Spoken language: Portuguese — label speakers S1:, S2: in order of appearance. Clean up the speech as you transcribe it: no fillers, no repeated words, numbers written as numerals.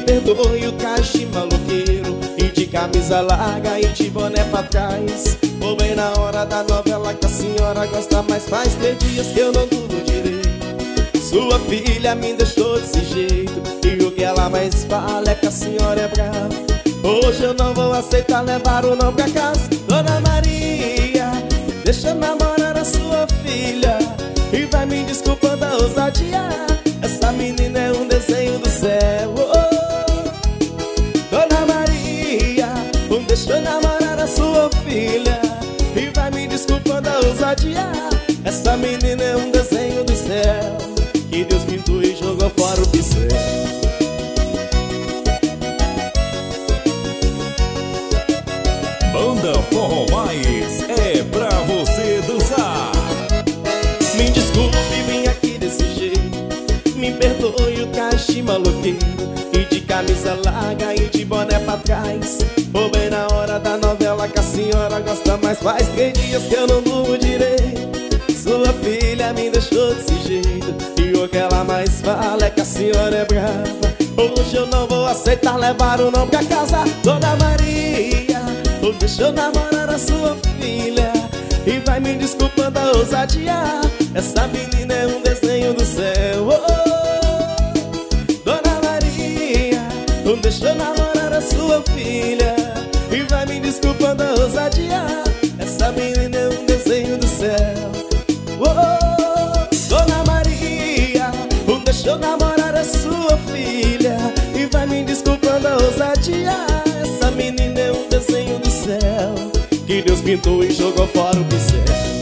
S1: perdoe o cacho maloqueiro, e de camisa larga e de boné pra trás. Vou bem na hora da novela que a senhora gosta, mas faz 3 dias que eu não durmo direito. Sua filha me deixou desse jeito, e o que ela mais fala é que a senhora é brava. Hoje eu não vou aceitar levar o não pra casa. Dona Maria, deixa eu namorar a sua filha, e vai me desculpando a ousadia. Essa menina é um desenho do céu. Dona Maria, deixa eu namorar a sua filha, e vai me desculpando a ousadia. Essa menina é um desenho do céu, que Deus pintou e jogou fora o pincel.
S2: Banda Forró Mais é pra você dançar.
S1: Me desculpe, vim aqui desse jeito, me perdoe o cacho maloqueiro, e de camisa larga e de boné pra trás. Vou bem na hora da novela que a senhora gosta, mas faz 3 dias que eu não durmo direito. Sua filha me deixou desse jeito, e o que ela mais fala é que a senhora é brava. Hoje eu não vou aceitar levar o não pra casa. Dona Maria, deixa eu namorar a sua filha, e vai me desculpando a ousadia. Essa menina é um desenho do céu. Dona Maria, deixa eu namorar a sua filha, e vai me desculpando a ousadia. Essa menina é um desenho do céu. Dona Maria, deixa eu namorar a sua filha, e vai me desculpando a ousadia. Essa menina é um desenho do céu, que Deus pintou e jogou fora o pincel.